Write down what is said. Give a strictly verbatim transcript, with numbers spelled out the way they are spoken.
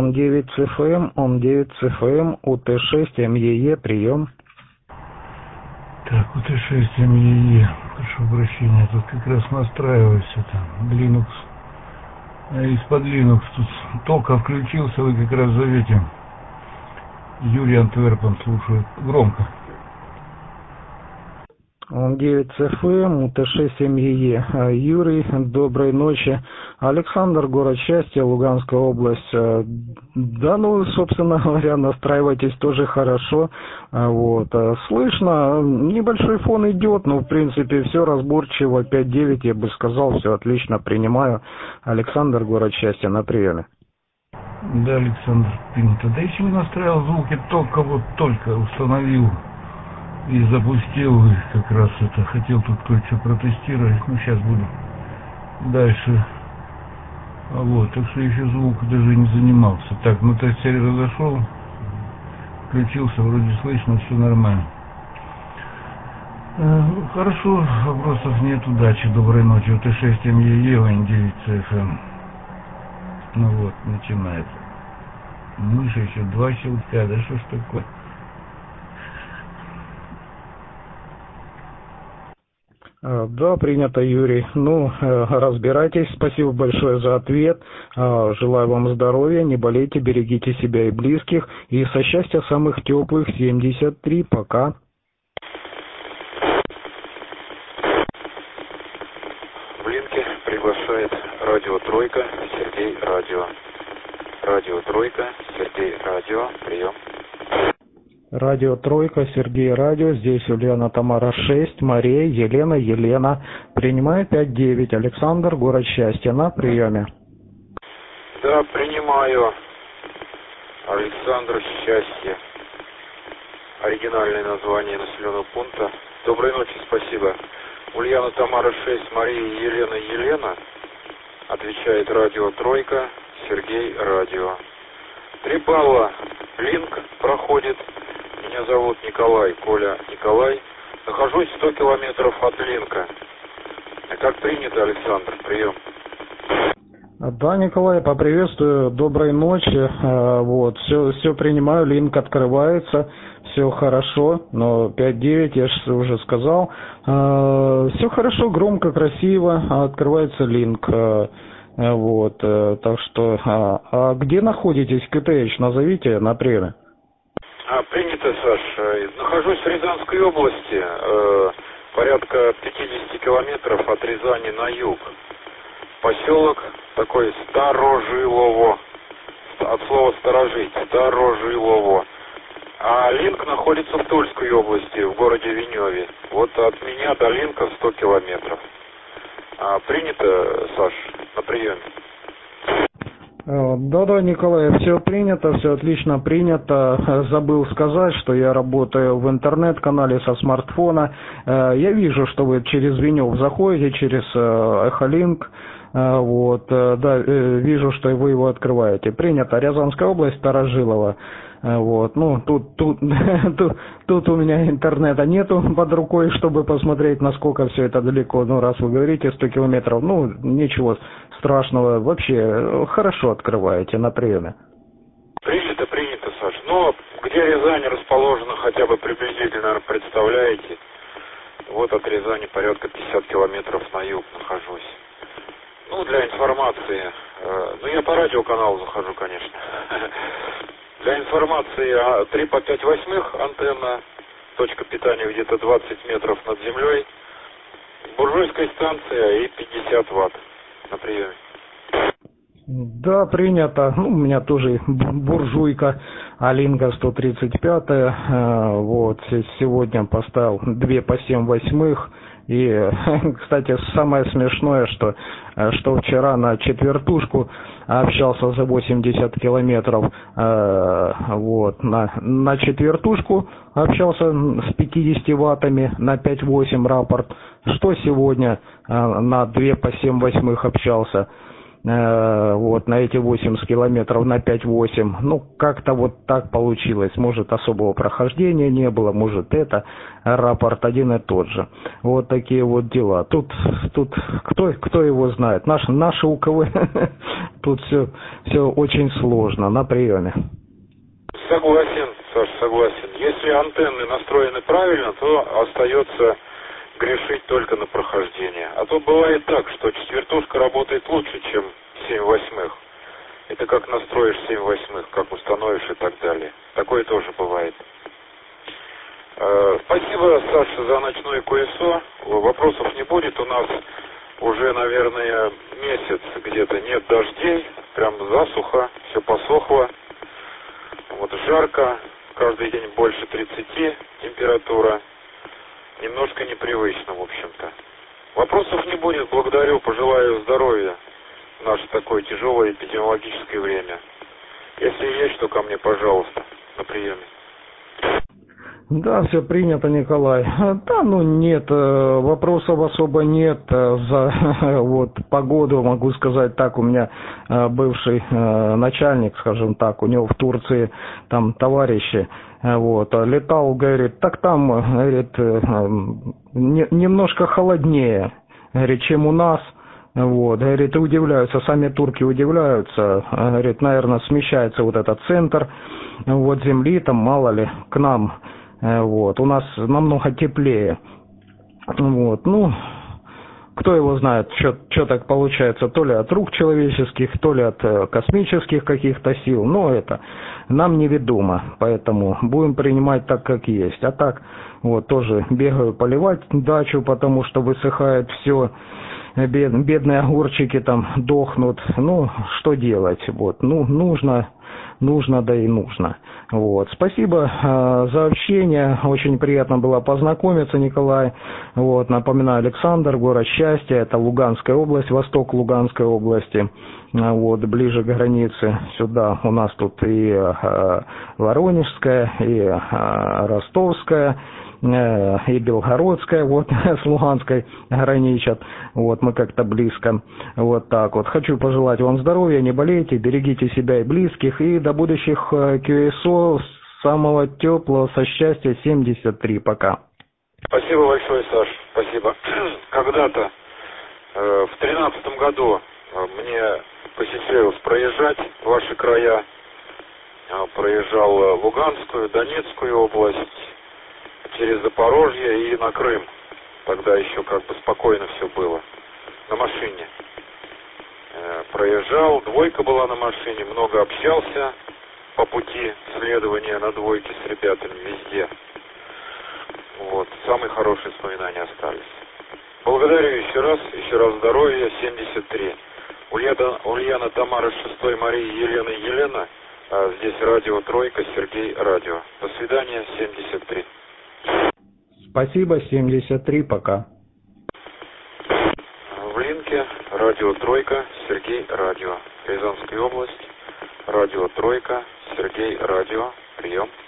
он девять цэ эф эм, он девять цэ эф эм, у тэ шесть эм е е, прием. Так, у тэ шесть эм е е, прошу прощения, тут как раз настраиваюсь, это, Linux. А из-под Linux тут только включился, вы как раз зовете. Юрий Антверпен слушает громко. Он девять цэ эф эм, у тэ шесть эм е е. Юрий, доброй ночи. Александр, город счастья, Луганская область. Да, ну, собственно говоря, настраивайтесь тоже хорошо. Вот. Слышно, небольшой фон идет, но в принципе все разборчиво. пять девять, я бы сказал, все отлично, принимаю. Александр, город счастья, на приеме. Да, Александр, принято. Да еще не настраивал звуки, только вот только установил и запустил, и как раз это, хотел тут кое-что протестировать, ну сейчас буду дальше. Вот, так что еще звук даже не занимался. Так, ну тест сервер зашел, включился, вроде слышно, все нормально. Э, хорошо, вопросов нет, удачи, доброй ночи. у тэ шесть эм е е, эн девять цэ эф эм. Ну вот, начинается. Мышь еще два щелчка, да что ж такое? Да, принято, Юрий. Ну, разбирайтесь. Спасибо большое за ответ. Желаю вам здоровья, не болейте, берегите себя и близких. И со счастья самых теплых семьдесят три. Пока. В линке приглашает радио Тройка, Сергей Радио. Радио Тройка, Сергей Радио. Прием. Радио Тройка, Сергей Радио, здесь Ульяна Тамара шесть, Мария, Елена, Елена. Принимаю пять девять, Александр, город счастья, на приеме. Да, принимаю. Александр, счастье. Оригинальное название населенного пункта. Доброй ночи, спасибо. Ульяна Тамара шесть, Мария, Елена, Елена. Отвечает радио Тройка, Сергей Радио. Три балла. Линк проходит. Меня зовут Николай, Коля Николай. Нахожусь сто километров от Линка. Как принято, Александр, прием. Да, Николай, поприветствую, доброй ночи. Вот, все, все принимаю, линк открывается, все хорошо, но пять девять, я же уже сказал. Все хорошо, громко, красиво, открывается линк. Вот, так что, а, а где находитесь, ка тэ эйч, назовите на приеме. А, принято, Саш. Нахожусь в Рязанской области, э, порядка пятьдесят километров от Рязани на юг. Поселок такой Старожилово, от слова сторожить, Старожилово. А Линк находится в Тульской области, в городе Веневе. Вот от меня до Линка сто километров. А, принято, Саш, на приеме. Да-да, Николай, все принято, все отлично принято. Забыл сказать, что я работаю в интернет-канале со смартфона. Я вижу, что вы через Венев заходите, через Эхолинк. Вот, да, вижу, что вы его открываете. Принято. Рязанская область, Старожилово. Вот, ну, тут, тут, тут, тут у меня интернета нету под рукой, чтобы посмотреть, насколько все это далеко. Ну, раз вы говорите сто километров, ну, ничего страшного. Вообще, хорошо открываете на приеме. Принято, принято, Саш. Но где Рязань расположена, хотя бы приблизительно, наверное, представляете. Вот от Рязани порядка пятьдесят километров на юг нахожусь. Ну, для информации. Э, ну, я по радиоканалу захожу, конечно. Для информации, три по пять восьмых антенна, точка питания где-то двадцать метров над землей, буржуйская станция и пятьдесят ватт на приеме. Да, принято. Ну, у меня тоже буржуйка Алинга сто тридцать пять. Вот, сегодня поставил два по семь восьмых. И, кстати, самое смешное, что, что вчера на четвертушку общался за восемьдесят километров, вот, на, на четвертушку общался с пятьюдесятью ваттами на пять восемь рапорт, что сегодня на два по семь восьмых общался. э, вот на эти восемьдесят километров на пять восемь. Ну, как-то вот так получилось. Может, особого прохождения не было, может, это рапорт один и тот же. Вот такие вот дела. Тут, тут кто, кто его знает? Наши, наши У К В, тут все, все очень сложно на приеме. Согласен, Саш, согласен. Если антенны настроены правильно, то остается грешить только на прохождение. А то бывает так, что четвертушка работает лучше, чем семь восьмых. Это как настроишь семь восьмых, как установишь и так далее. Такое тоже бывает. Э, спасибо, Саша, за ночное КСО. Вопросов не будет. У нас уже, наверное, месяц где-то нет дождей. Прям засуха, все посохло. Вот жарко, каждый день больше тридцати температура. Немножко непривычно, в общем-то. Вопросов не будет, благодарю, пожелаю здоровья в наше такое тяжелое эпидемиологическое время. Если есть, то ко мне, пожалуйста, на приеме. Да, все принято, Николай. Да, ну нет, вопросов особо нет. За вот погоду могу сказать так, у меня бывший начальник, скажем так, у него в Турции там товарищи, вот, летал, говорит, так там, говорит, немножко холоднее, говорит, чем у нас. Вот, говорит, и удивляются, сами турки удивляются, говорит, наверное, смещается вот этот центр, вот, земли, там, мало ли, к нам. Вот, у нас намного теплее. Вот, ну, кто его знает, что так получается, то ли от рук человеческих, то ли от космических каких-то сил, но это нам неведомо, поэтому будем принимать так, как есть. А так, вот, тоже бегаю поливать дачу, потому что высыхает все, бед, бедные огурчики там дохнут, ну, что делать, вот, ну, нужно... Нужно, да и нужно. Вот. Спасибо э, за общение. Очень приятно было познакомиться, Николай. Вот. Напоминаю, Александр, город Счастья. Это Луганская область, восток Луганской области. Вот, ближе к границе. Сюда у нас тут и э, Воронежская, и э, Ростовская, и Белгородская, вот, с Луганской граничат, вот, мы как-то близко, вот так вот. Хочу пожелать вам здоровья, не болейте, берегите себя и близких, и до будущих КСО, самого теплого, со счастья, семьдесят три, пока. Спасибо большое, Саш, спасибо. Когда-то, э, в тринадцатом году, мне посчастливилось проезжать в ваши края, проезжал Луганскую, Донецкую область, через Запорожье и на Крым. Тогда еще как бы спокойно все было. На машине. Э, проезжал, двойка была на машине, много общался по пути следования на двойке с ребятами везде. Вот, самые хорошие воспоминания остались. Благодарю еще раз, еще раз здоровья, семьдесят три. Ульяна, Ульяна, Тамара, шестой, Мария, Елена, Елена. А здесь радио Тройка, Сергей, радио. До свидания, семьдесят три. Спасибо, семьдесят три, пока. В линке радио Тройка, Сергей, радио. Рязанская область, радио Тройка, Сергей, радио. Прием.